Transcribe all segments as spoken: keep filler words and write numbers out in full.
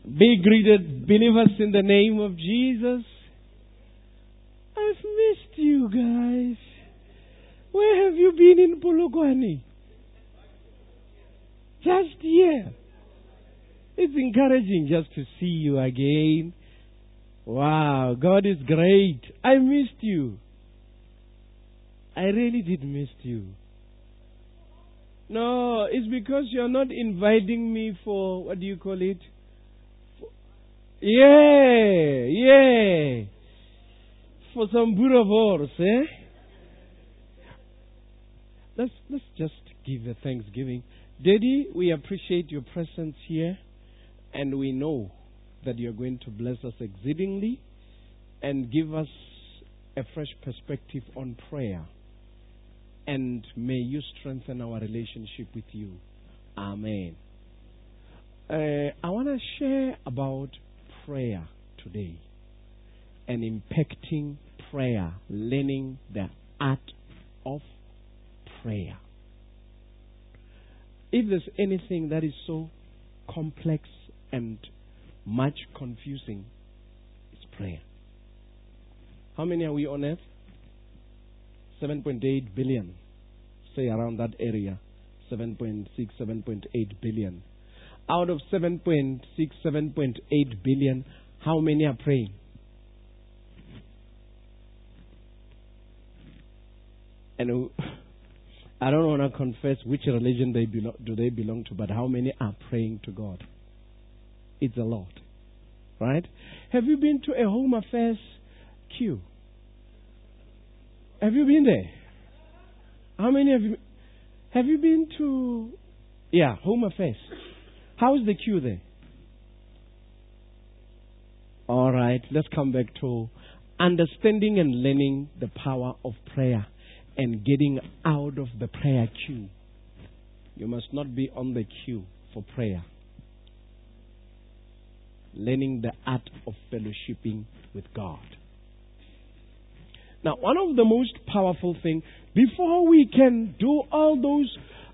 Be greeted, believers, in the name of Jesus. I've missed you guys. Where have you been in Polokwane? Just here. It's encouraging just to see you again. Wow, God is great. I missed you. I really did miss you. No, it's because you're not inviting me for, what do you call it? For, yeah, yeah. For some boerewors, eh? Let's, let's just give a thanksgiving. Daddy, we appreciate your presence here, and we know that you're going to bless us exceedingly and give us a fresh perspective on prayer. And may you strengthen our relationship with you. Amen. Uh, I want to share about prayer today and impacting prayer, learning the art of prayer. If there's anything that is so complex and much confusing, it's prayer. How many are we on earth? seven point eight billion. Say around that area. seven point six, seven point eight billion. Out of seven point six, seven point eight billion, how many are praying? And I don't want to confess which religion they belong, do they belong to, but how many are praying to God? It's a lot. Right? Have you been to a home affairs queue? Have you been there? How many have you? Have you been to, yeah, home affairs? How is the queue there? All right, let's come back to understanding and learning the power of prayer and getting out of the prayer queue. You must not be on the queue for prayer. Learning the art of fellowshipping with God. Now, one of the most powerful things, before we can do all those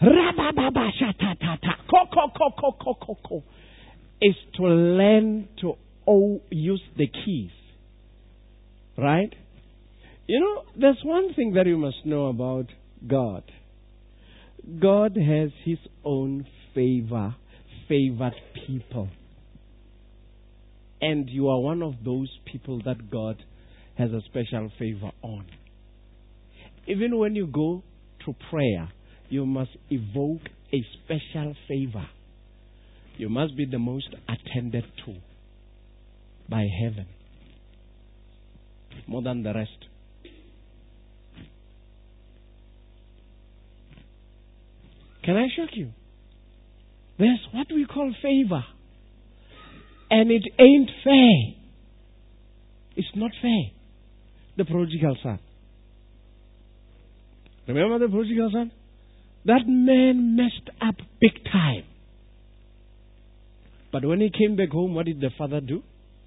is to learn to use the keys. Right? You know, there's one thing that you must know about God. God has His own favor, favored people. And you are one of those people that God has a special favor on. Even when you go to prayer, you must evoke a special favor. You must be the most attended to by heaven, more than the rest. Can I shock you? There's what we call favor. And it ain't fair. It's not fair. The prodigal son. Remember the prodigal son? That man messed up big time. But when he came back home, what did the father do?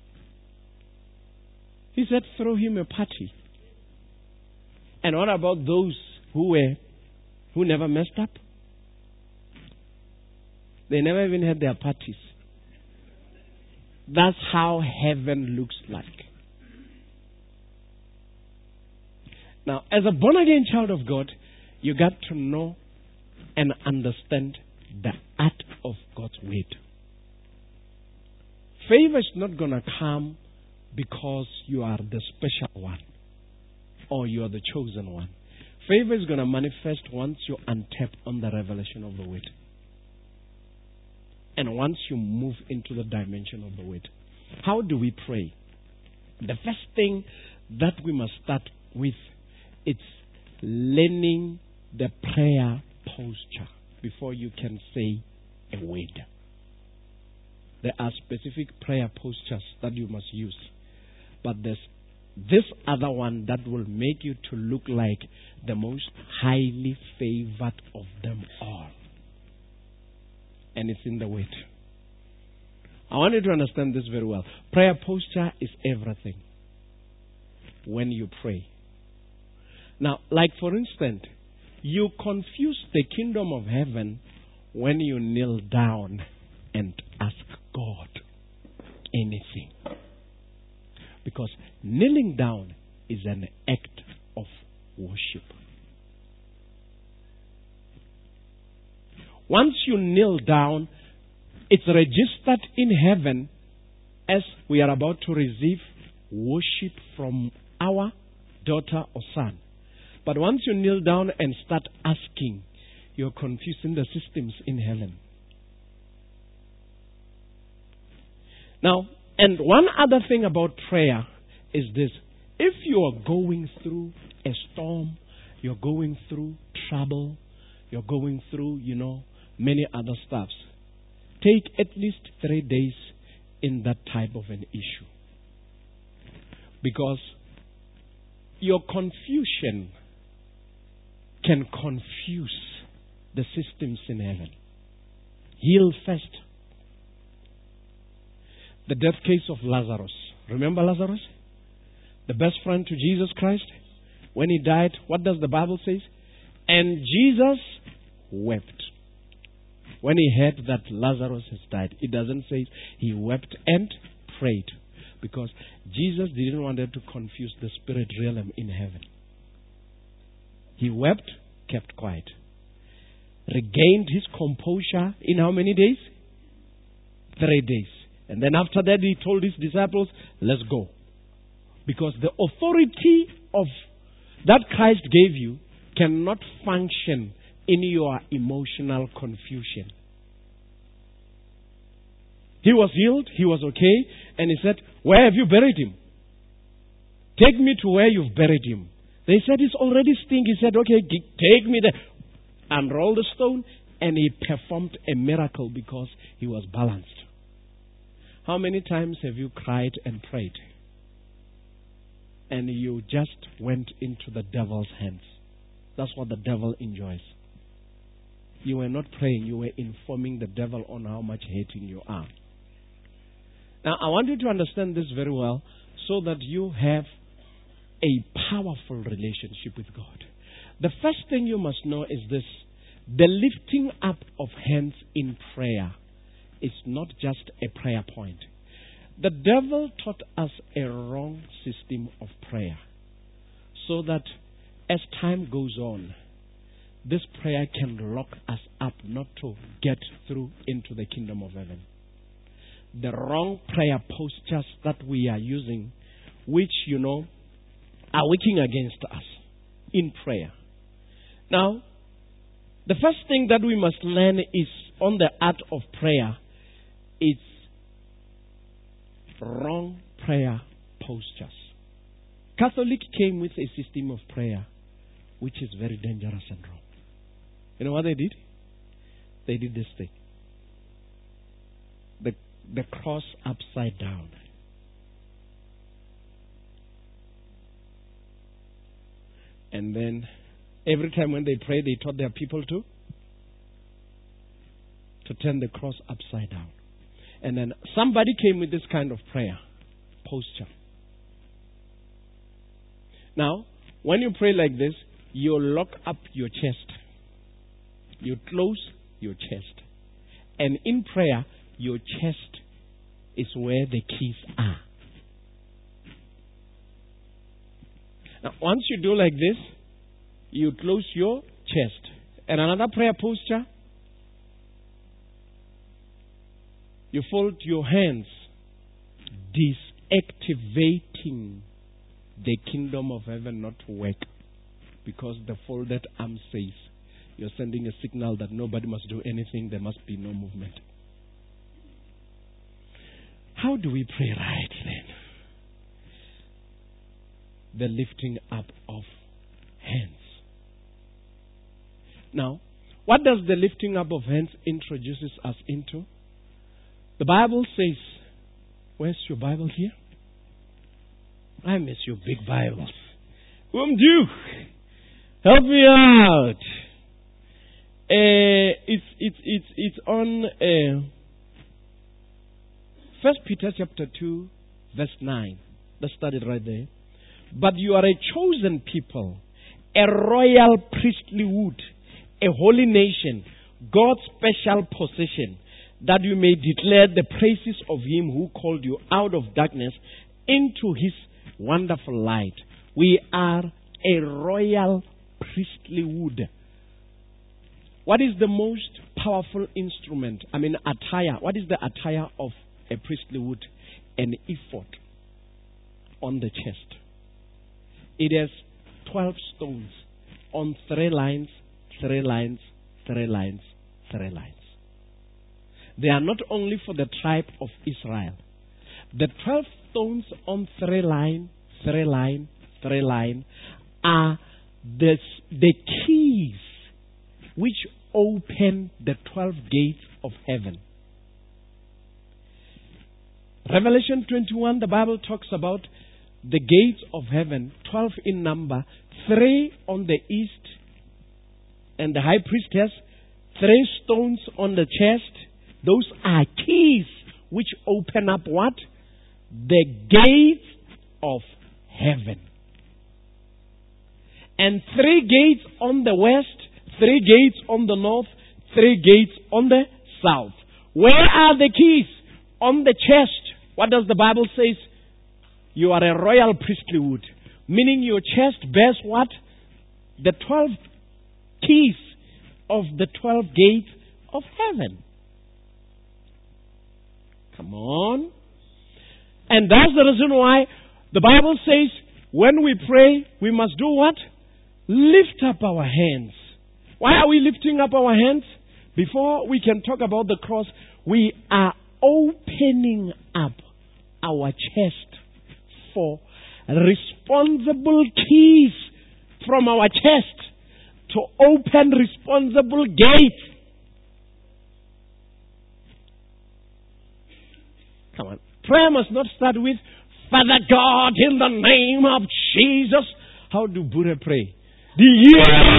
He said, throw him a party. And what about those who were, who never messed up? They never even had their parties. That's how heaven looks like. Now, as a born-again child of God, you got to know and understand the art of God's word. Favor is not going to come because you are the special one or you are the chosen one. Favor is going to manifest once you untap on the revelation of the word. And once you move into the dimension of the word. How do we pray? The first thing that we must start with, it's learning the prayer posture before you can say a word. There are specific prayer postures that you must use. But there's this other one that will make you to look like the most highly favored of them all. And it's in the word. I want you to understand this very well. Prayer posture is everything when you pray. Now, like for instance, you confuse the kingdom of heaven when you kneel down and ask God. anything. Because kneeling down is an act of worship. Once you kneel down, it's registered in heaven as we are about to receive worship from our daughter or son. But once you kneel down and start asking, you're confusing the systems in heaven. Now, and one other thing about prayer is this. If you are going through a storm, you're going through trouble, you're going through, you know, many other stuffs, take at least three days in that type of an issue. Because your confusion can confuse the systems in heaven. Heal first. The death case of Lazarus. Remember Lazarus? The best friend to Jesus Christ. When he died, what does the Bible say? And Jesus wept. When he heard that Lazarus has died, it doesn't say he wept and prayed. Because Jesus didn't want them to confuse the spirit realm in heaven. He wept, kept quiet. Regained his composure in how many days? Three days. And then after that he told his disciples, let's go. Because the authority of that Christ gave you cannot function in your emotional confusion. He was healed, he was okay, and he said, where have you buried him? Take me to where you've buried him. They said, it's already stinking. He said, okay, take me there. Unrolled the stone, and he performed a miracle because he was balanced. How many times have you cried and prayed? And you just went into the devil's hands. That's what the devil enjoys. You were not praying, you were informing the devil on how much hating you are. Now, I want you to understand this very well so that you have a powerful relationship with God. The first thing you must know is this. The lifting up of hands in prayer is not just a prayer point. The devil taught us a wrong system of prayer so that as time goes on, this prayer can lock us up not to get through into the kingdom of heaven. The wrong prayer postures that we are using, which, you know, are working against us in prayer. Now, the first thing that we must learn is on the art of prayer, it's wrong prayer postures. Catholic came with a system of prayer which is very dangerous and wrong. You know what they did? They did this thing. The, the cross upside down. And then every time when they pray, they taught their people to to turn the cross upside down. And then somebody came with this kind of prayer posture. Now, when you pray like this, you lock up your chest. You close your chest. And in prayer, your chest is where the keys are. Now, once you do like this, you close your chest. And another prayer posture, you fold your hands, deactivating the kingdom of heaven not to work. Because the folded arm says, you're sending a signal that nobody must do anything, there must be no movement. How do we pray right then? The lifting up of hands. Now, what does the lifting up of hands introduces us into? The Bible says, where's your Bible here? I miss your big Bibles. Whom do? Help me out. Uh, it's it's it's it's on uh, First Peter chapter two, verse nine. Let's start it right there. But you are a chosen people, a royal priestly wood, a holy nation, God's special possession, that you may declare the praises of him who called you out of darkness into his wonderful light. We are a royal priestlyhood. What is the most powerful instrument? I mean, attire. What is the attire of a priestlyhood? An ephod on the chest. It has twelve stones on three lines, three lines, three lines, three lines. They are not only for the tribe of Israel. The twelve stones on three line, three line, three line are the, the keys which open the twelve gates of heaven. Revelation twenty-one, the Bible talks about the gates of heaven, twelve in number, three on the east, and the high priestess, three stones on the chest. Those are keys which open up what? The gates of heaven. And three gates on the west, three gates on the north, three gates on the south. Where are the keys? On the chest. What does the Bible say? You are a royal priestlyhood. Meaning your chest bears what? The twelve keys of the twelve gates of heaven. Come on. And that's the reason why the Bible says when we pray, we must do what? Lift up our hands. Why are we lifting up our hands? Before we can talk about the cross, we are opening up our chest for responsible keys from our chest to open responsible gates. Come on. Prayer must not start with, Father God, in the name of Jesus. How do Buddha pray? The yeah!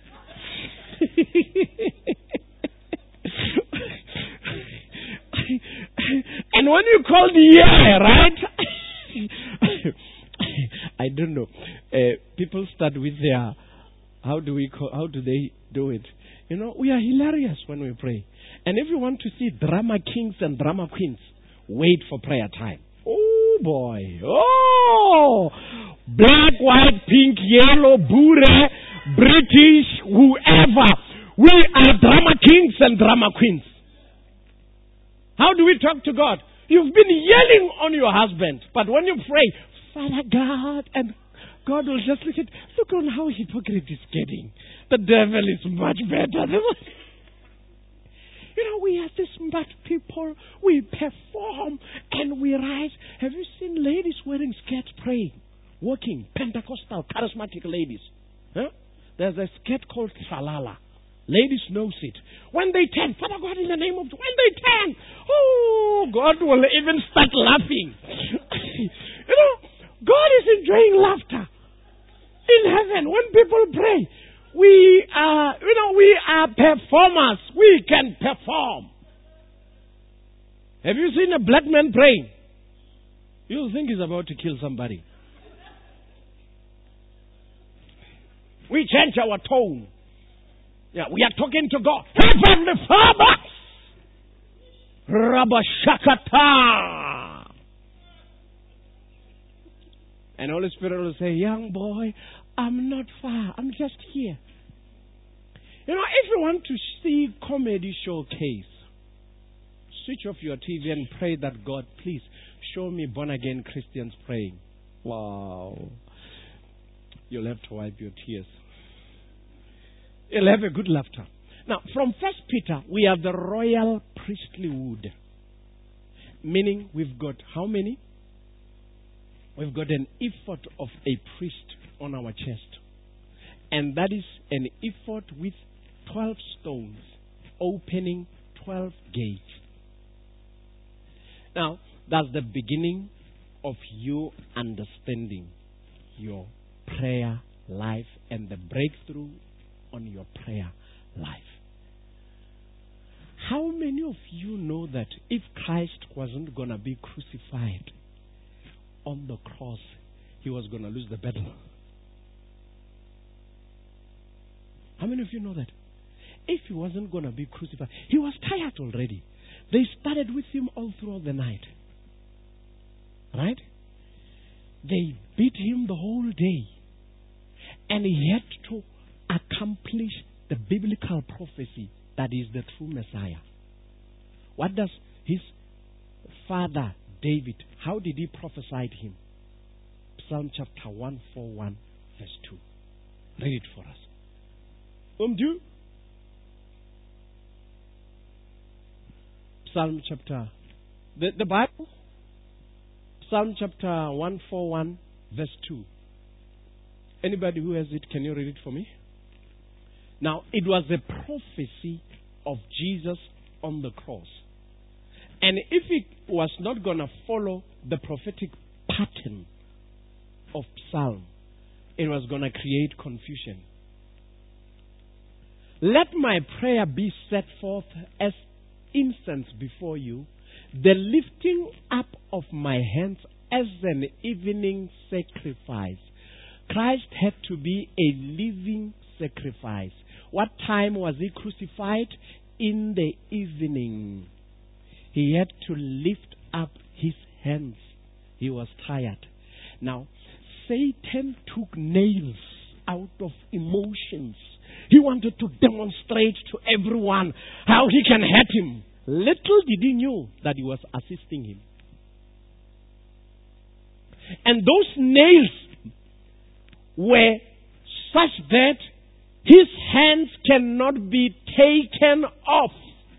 And when you call the yeah, right? I don't know. Uh, people start with their, how do we call, how do they do it? You know, we are hilarious when we pray. And if you want to see drama kings and drama queens, wait for prayer time. Oh boy. Oh! Black, white, pink, yellow, Buddha, British, whoever. We are drama kings and drama queens. How do we talk to God? You've been yelling on your husband, but when you pray, Father God, and God will just look at, look on how hypocrite is getting. The devil is much better. You know, we are this smart people. We perform and we rise. Have you seen ladies wearing skirts praying? Walking, Pentecostal, charismatic ladies. Huh? There's a skirt called Salala. Ladies knows it. When they turn, Father God, in the name of... When they turn, oh, God will even start laughing. You know, God is enjoying laughter in heaven when people pray. We are, you know, we are performers. We can perform. Have you seen a black man praying? You'll think he's about to kill somebody. We change our tone. Yeah, we are talking to God. Heavenly Father! Rabashakata! And Holy Spirit will say, young boy, I'm not far. I'm just here. You know, if you want to see comedy showcase, switch off your T V and pray that God, please, show me born-again Christians praying. Wow. You'll have to wipe your tears. You'll have a good laughter. Now, from First Peter, we are the royal priestlyhood. Meaning, we've got how many? We've got an ephod of a priest on our chest. And that is an ephod with twelve stones, opening twelve gates. Now, that's the beginning of you understanding your prayer life and the breakthrough on your prayer life. How many of you know that if Christ wasn't going to be crucified on the cross, he was going to lose the battle? How many of you know that? If he wasn't going to be crucified, he was tired already. They started with him all throughout the night. Right? They beat him the whole day. And he had to accomplish the biblical prophecy that is the true Messiah. What does his father David, how did he prophesy to him? Psalm chapter one forty-one, verse two. Read it for us. Um, do Psalm chapter, the, the Bible, Psalm chapter one forty-one, verse two. Anybody who has it, can you read it for me? Now, it was a prophecy of Jesus on the cross. And if it was not going to follow the prophetic pattern of Psalm, it was going to create confusion. Let my prayer be set forth as incense before you, the lifting up of my hands as an evening sacrifice. Christ had to be a living sacrifice. What time was he crucified? In the evening. He had to lift up his hands. He was tired. Now, Satan took nails out of emotions. He wanted to demonstrate to everyone how he can hurt him. Little did he know that he was assisting him. And those nails were such that his hands cannot be taken off.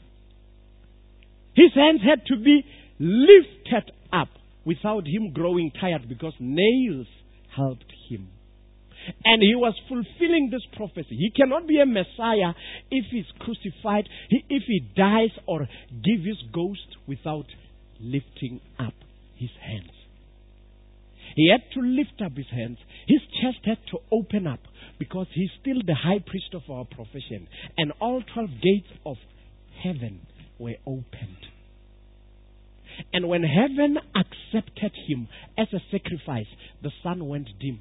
His hands had to be lifted up without him growing tired, because nails helped him. And he was fulfilling this prophecy. He cannot be a Messiah if he's crucified, if he dies or gives his ghost without lifting up his hands. He had to lift up his hands. His chest had to open up, because he's still the high priest of our profession. And all twelve gates of heaven were opened. And when heaven accepted him as a sacrifice, the sun went dim.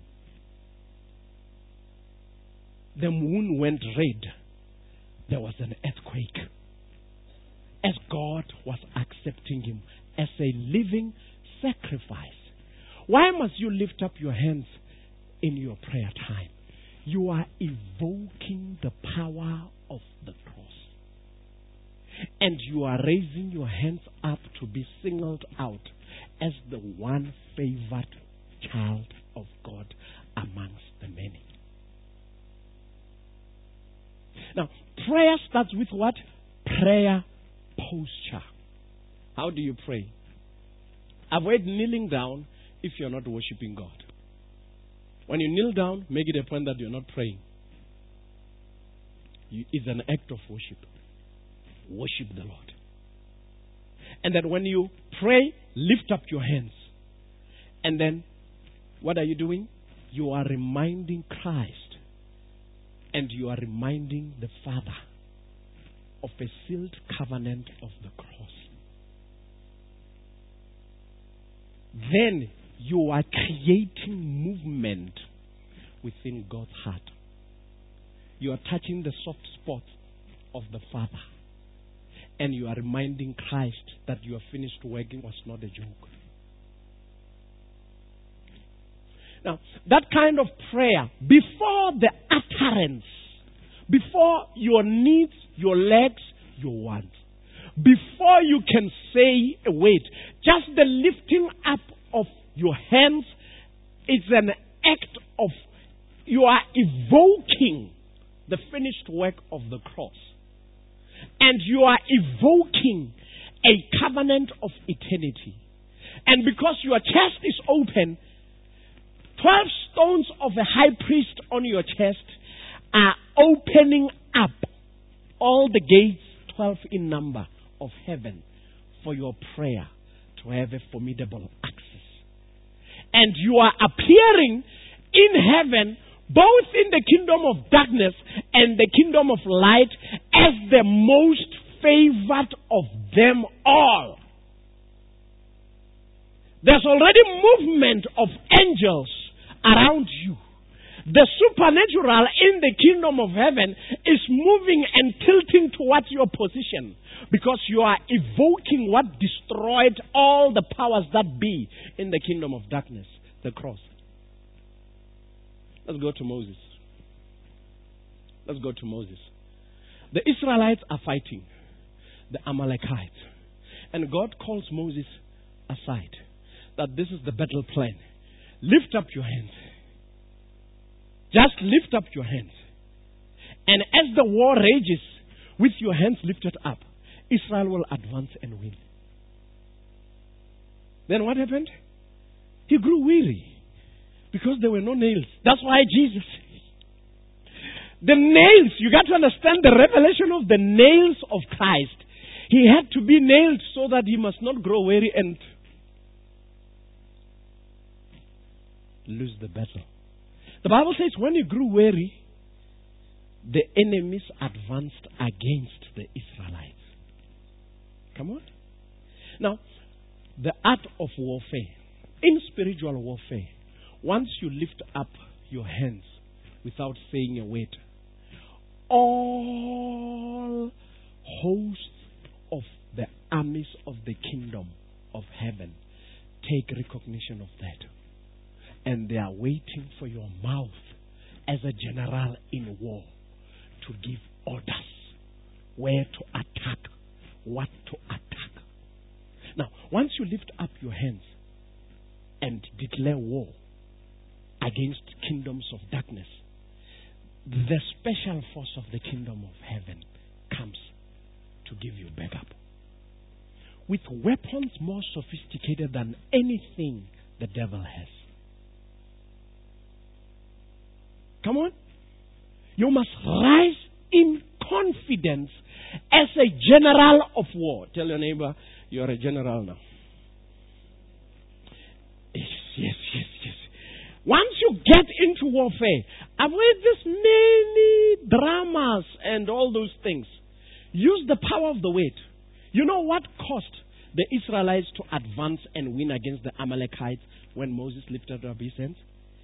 The moon went red. There was an earthquake. As God was accepting him as a living sacrifice. Why must you lift up your hands in your prayer time? You are evoking the power of the cross. And you are raising your hands up to be singled out as the one favored child of God amongst the many. Now, prayer starts with what? Prayer posture. How do you pray? Avoid kneeling down if you're not worshiping God. When you kneel down, make it a point that you're not praying. You, it's an act of worship. Worship the Lord. And that when you pray, lift up your hands. And then, what are you doing? You are reminding Christ. And you are reminding the Father of a sealed covenant of the cross. Then you are creating movement within God's heart. You are touching the soft spot of the Father. And you are reminding Christ that your finished working was not a joke. Now, that kind of prayer, before the utterance, before your needs, your legs, your wants, before you can say a word, just the lifting up of your hands is an act of, you are evoking the finished work of the cross. And you are evoking a covenant of eternity. And because your chest is open, twelve stones of a high priest on your chest are opening up all the gates, twelve in number, of heaven for your prayer to have a formidable access. And you are appearing in heaven, both in the kingdom of darkness and the kingdom of light, as the most favored of them all. There's already movement of angels around you. The supernatural in the kingdom of heaven is moving and tilting towards your position because you are evoking what destroyed all the powers that be in the kingdom of darkness, the cross. Let's go to Moses. Let's go to Moses. The Israelites are fighting the Amalekites. And God calls Moses aside that this is the battle plan. Lift up your hands. Just lift up your hands. And as the war rages, with your hands lifted up, Israel will advance and win. Then what happened? He grew weary because there were no nails. That's why Jesus, the nails, you got to understand the revelation of the nails of Christ. He had to be nailed so that he must not grow weary and lose the battle. The Bible says when he grew weary, the enemies advanced against the Israelites. Come on. Now, the art of warfare. In spiritual warfare, once you lift up your hands without saying a word, all hosts of the armies of the kingdom of heaven take recognition of that. And they are waiting for your mouth as a general in war to give orders where to attack, what to attack. Now, once you lift up your hands and declare war against kingdoms of darkness, the special force of the kingdom of heaven comes to give you backup. With weapons more sophisticated than anything the devil has. Come on. You must rise in confidence as a general of war. Tell your neighbor, you are a general now. Yes, yes, yes, yes. Once you get into warfare, avoid this many dramas and all those things. Use the power of the word. You know what caused the Israelites to advance and win against the Amalekites when Moses lifted up his hands?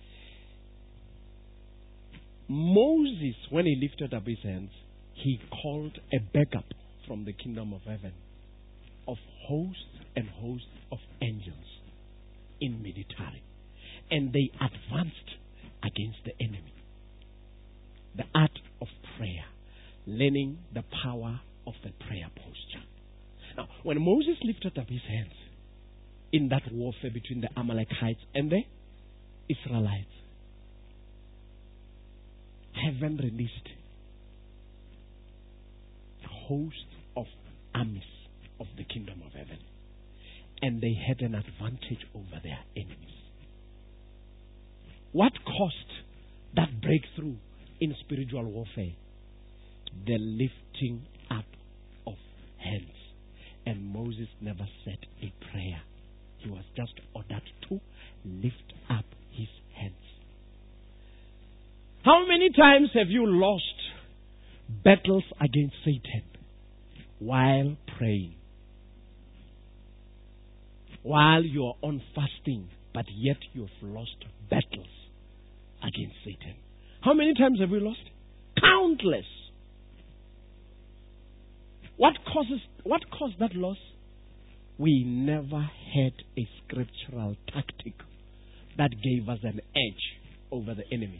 Moses, when he lifted up his hands, he called a backup from the kingdom of heaven of hosts and hosts of angels in military. And they advanced against the enemy. The art of prayer. Learning the power of the prayer posture. Now, when Moses lifted up his hands in that warfare between the Amalekites and the Israelites, heaven released a host of armies of the kingdom of heaven. And they had an advantage over their enemies. What caused that breakthrough in spiritual warfare? The lifting up of hands. And Moses never said a prayer. He was just ordered to lift up his hands. How many times have you lost battles against Satan while praying? While you are on fasting, but yet you have lost battles against Satan. How many times have we lost? Countless. What causes what caused that loss? We never had a scriptural tactic that gave us an edge over the enemy.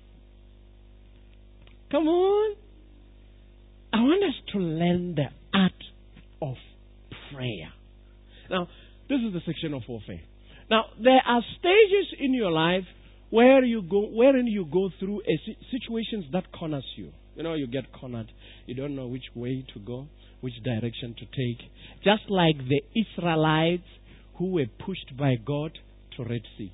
Come on. I want us to learn the art of prayer. Now, this is the section of warfare. Now, there are stages in your life where you go, wherein you go through a situations that corners you. You know, you get cornered. You don't know which way to go, which direction to take. Just like the Israelites who were pushed by God to Red Sea.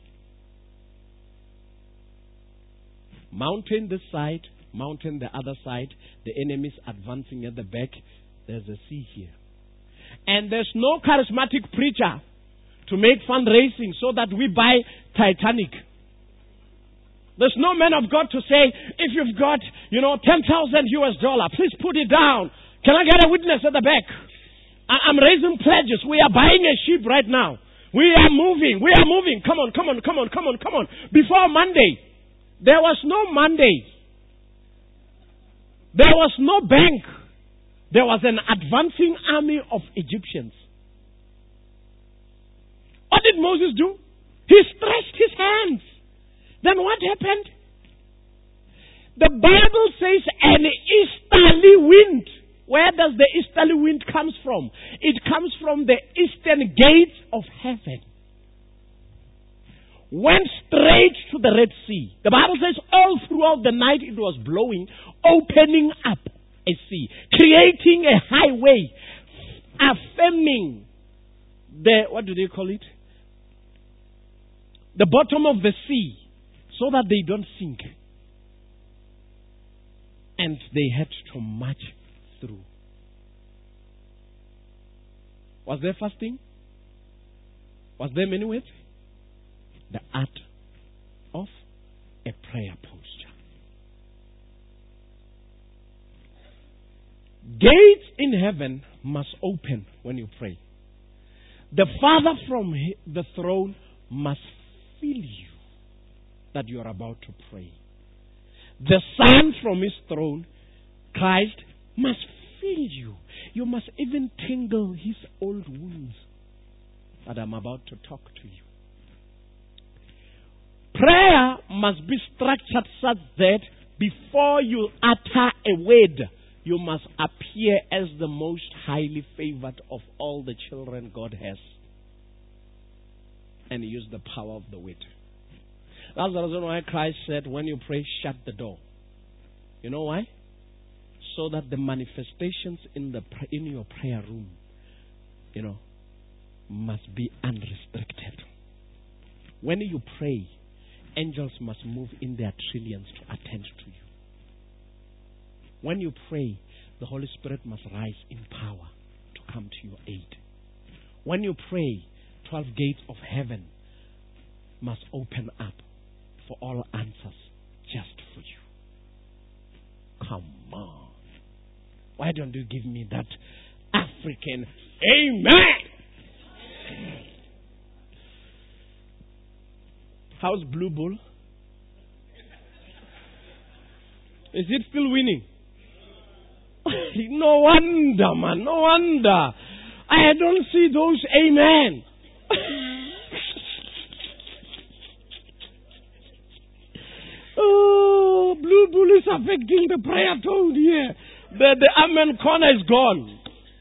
Mountain this side, mountain the other side. The enemies advancing at the back. There's a sea here. And there's no charismatic preacher to make fundraising so that we buy Titanic. There's no man of God to say, if you've got, you know, ten thousand U S dollar, please put it down. Can I get a witness at the back? I- I'm raising pledges. We are buying a ship right now. We are moving. We are moving. Come on, come on, come on, come on, come on. Before Monday, There was no Monday. There was no bank. There was an advancing army of Egyptians. What did Moses do? He stretched his hands. Then what happened? The Bible says an easterly wind. Where does the easterly wind come from? It comes from the eastern gates of heaven. Went straight to the Red Sea. The Bible says all throughout the night it was blowing, opening up a sea, creating a highway, affirming the, what do they call it? The bottom of the sea, so that they don't sink. And they had to march through. Was there fasting? Was there many ways? The art of a prayer posture. Gates in heaven must open when you pray. The Father from the throne must feel you that you are about to pray. The Son from his throne, Christ, must feel you. You must even tingle his old wounds that I'm about to talk to you. Prayer must be structured such that before you utter a word, you must appear as the most highly favored of all the children God has. And use the power of the word. That's the reason why Christ said, when you pray, shut the door. You know why? So that the manifestations in the in your prayer room, you know, must be unrestricted. When you pray, angels must move in their trillions to attend to you. When you pray, the Holy Spirit must rise in power to come to your aid. When you pray, twelve gates of heaven must open up for all answers just for you. Come on. Why don't you give me that African amen? How's Blue Bull? Is it still winning? No wonder, man. No wonder. I don't see those amen. Oh, Blue Bull is affecting the prayer tone here. The, the amen corner is gone.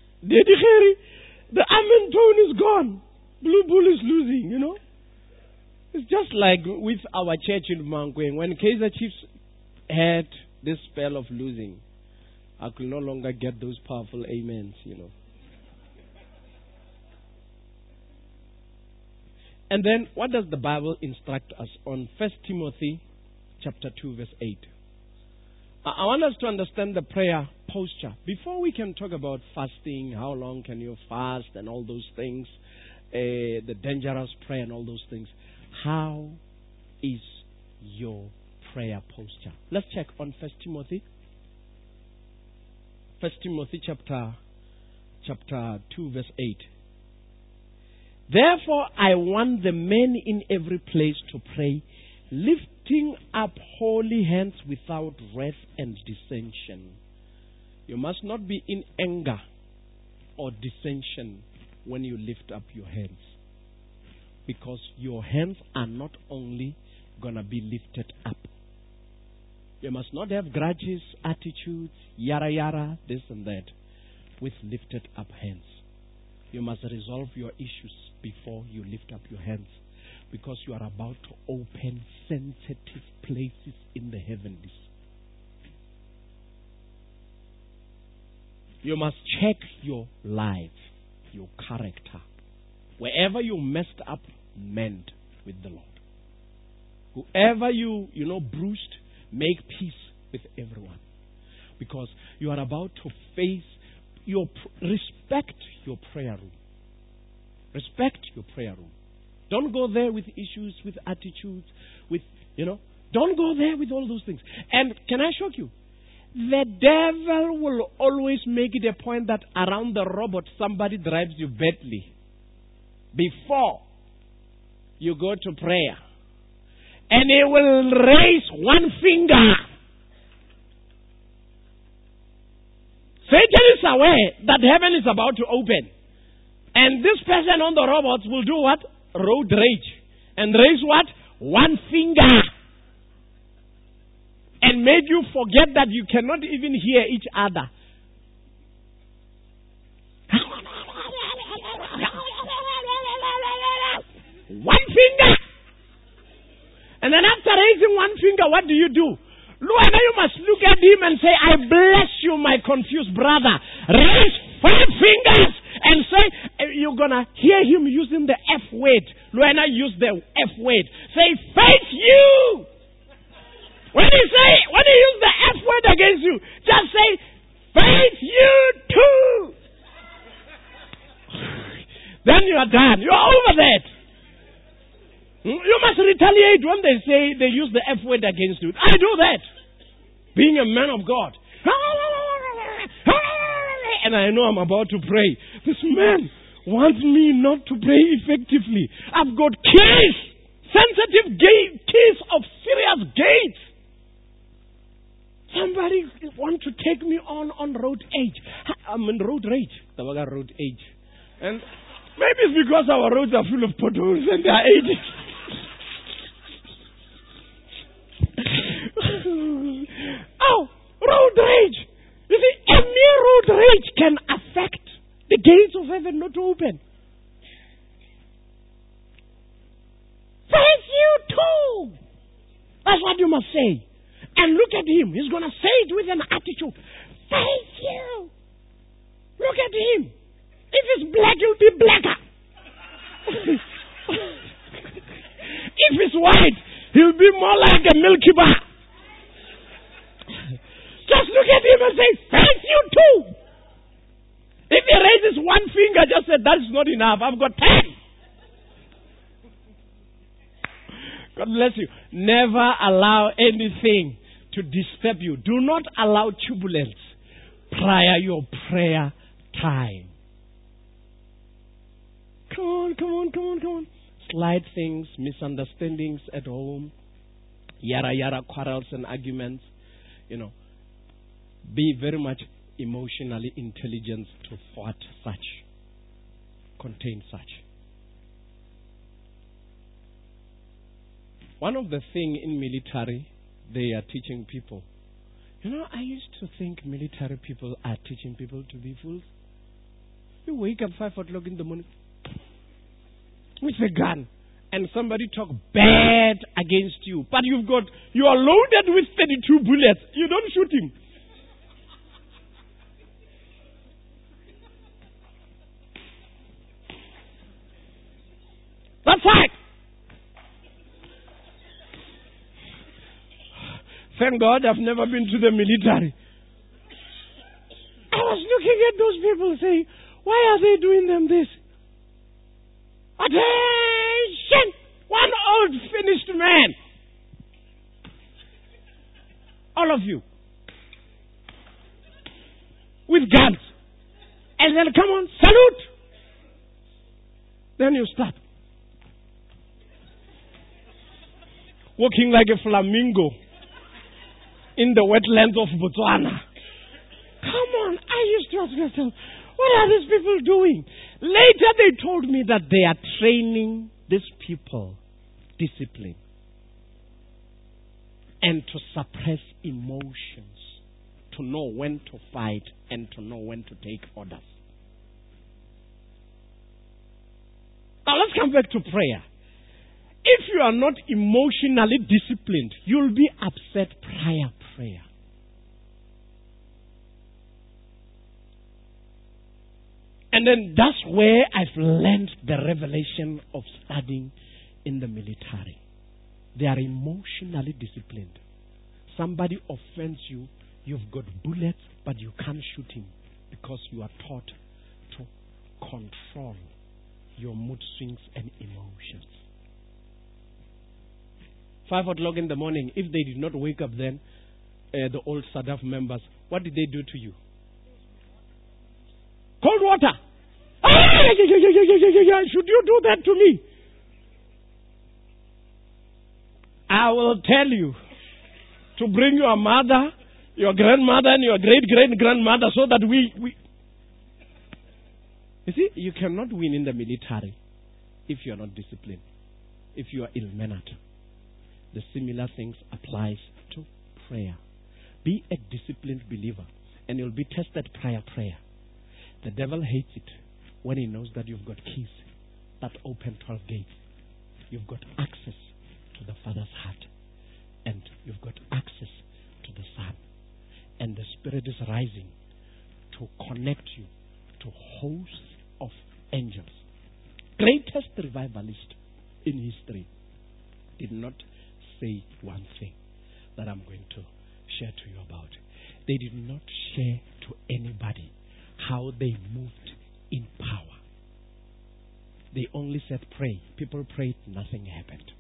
The amen tone is gone. Blue Bull is losing, you know. It's just like with our church in Mankweng. When Kaiser Chiefs had this spell of losing, I could no longer get those powerful amens, you know. And then, what does the Bible instruct us on? First Timothy chapter two, verse eight. I want us to understand the prayer posture. Before we can talk about fasting, how long can you fast and all those things, uh, the dangerous prayer and all those things. How is your prayer posture? Let's check on First Timothy. First Timothy chapter chapter two, verse eight. Therefore, I want the men in every place to pray, lifting up holy hands without wrath and dissension. You must not be in anger or dissension when you lift up your hands. Because your hands are not only going to be lifted up. You must not have grudges, attitudes, yara yara, this and that, with lifted up hands. You must resolve your issues before you lift up your hands. Because you are about to open sensitive places in the heavens. You must check your life, your character. Wherever you messed up, mend with the Lord. Whoever you, you know, bruised, make peace with everyone. Because you are about to face your, respect your prayer room. Respect your prayer room. Don't go there with issues, with attitudes, with, you know, don't go there with all those things. And can I shock you? The devil will always make it a point that around the robot somebody drives you badly before you go to prayer. and he will raise one finger. Satan is aware that heaven is about to open. And this person on the robots will do what? Road rage. And raise what? One finger. And make you forget that you cannot even hear each other. One finger. And then after raising one finger, what do you do? Lord, you must look at him and say, I bless you, my confused brother. Raise five fingers and say, you're going to hear him using the F word. Luana use the F word. Say, face you. When he say, when he use the F word against you, just say, face you too. Then you are done. You are over that. You must retaliate when they say they use the F word against you. I do that. Being a man of God. And I know I'm about to pray. This man wants me not to pray effectively. I've got keys. Sensitive gate, keys of serious gates. Somebody want to take me on on road age. I'm in road rage. The road age. And maybe it's because our roads are full of potholes and they are aging. Oh, road rage. You see, a mere road rage can affect the gates of heaven not to open. Thank you too. That's what you must say. And look at him. He's going to say it with an attitude. Thank you. Look at him. If it's black, he'll be blacker. If it's white, he'll be more like a Milky Bar. Just look at him and say, thank you too. If he raises one finger, just say, that's not enough. I've got ten. God bless you. Never allow anything to disturb you. Do not allow turbulence prior your prayer time. Come on, come on, come on, come on. Slight things, misunderstandings at home, yara yara quarrels and arguments. You know, be very much emotionally intelligent to thwart such, contain such. One of the things in military, they are teaching people. You know, I used to think military people are teaching people to be fools. You wake up five o'clock in the morning with a gun and somebody talk bad against you, but you've got, you are loaded with thirty-two bullets. You don't shoot him. That's right. Thank God I've never been to the military. I was looking at those people saying, why are they doing them this? Attention! One old finished man. All of you. With guns. And then come on, salute! Then you start. Walking like a flamingo in the wetlands of Botswana. Come on, I used to ask myself, what are these people doing? Later they told me that they are training these people discipline and to suppress emotions, to know when to fight and to know when to take orders. Now let's come back to prayer. If you are not emotionally disciplined, you'll be upset prior prayer. And then that's where I've learned the revelation of studying in the military. They are emotionally disciplined. Somebody offends you, you've got bullets, but you can't shoot him because you are taught to control your mood swings and emotions. Five o'clock in the morning, if they did not wake up then, uh, the old SADF members, what did they do to you? Cold water. Ah, should you do that to me? I, I will tell you to bring your mother, your grandmother, and your great-great-grandmother so that we, we... You see, you cannot win in the military if you are not disciplined, if you are ill-mannered. The similar things applies to prayer. Be a disciplined believer, and you'll be tested prior prayer. The devil hates it when he knows that you've got keys that open twelve gates. You've got access to the Father's heart, and you've got access to the Son. And the Spirit is rising to connect you to hosts of angels. Greatest revivalist in history did not say one thing that I'm going to share to you about. They did not share to anybody how they moved in power. They only said pray. People prayed, nothing happened.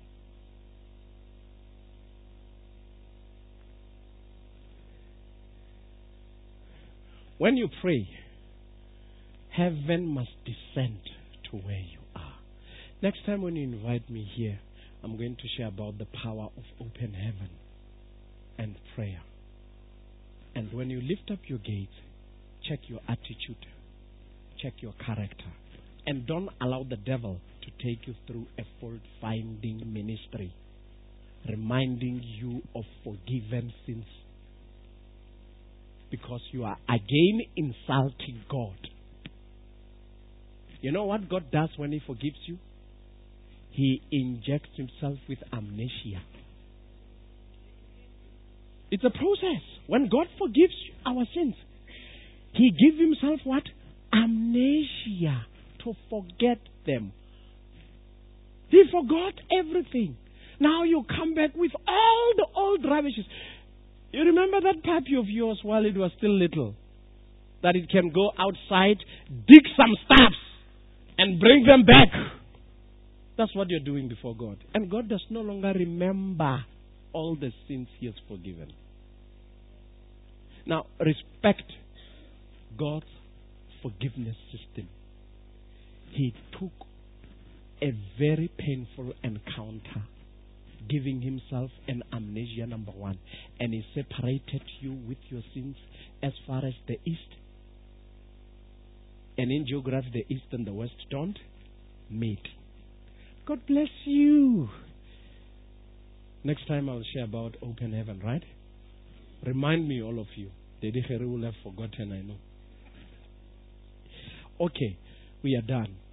When you pray, heaven must descend to where you are. Next time when you invite me here, I'm going to share about the power of open heaven and prayer. And when you lift up your gates, check your attitude, check your character, and don't allow the devil to take you through a fault-finding ministry, reminding you of forgiven sins, because you are again insulting God. You know what God does when He forgives you? He injects Himself with amnesia. It's a process. When God forgives our sins, He gives Himself what? Amnesia, to forget them. He forgot everything. Now you come back with all the old rubbishes. You remember that puppy of yours while it was still little? That it can go outside, dig some stuff, and bring them back. That's what you're doing before God. And God does no longer remember all the sins He has forgiven. Now, respect God's forgiveness system. He took a very painful encounter, giving Himself an amnesia, number one. And He separated you with your sins as far as the east. And in geography, the east and the west don't meet. God bless you. Next time I'll share about open heaven, right? Remind me, all of you. Daddy Khere will have forgotten, I know. Okay, we are done.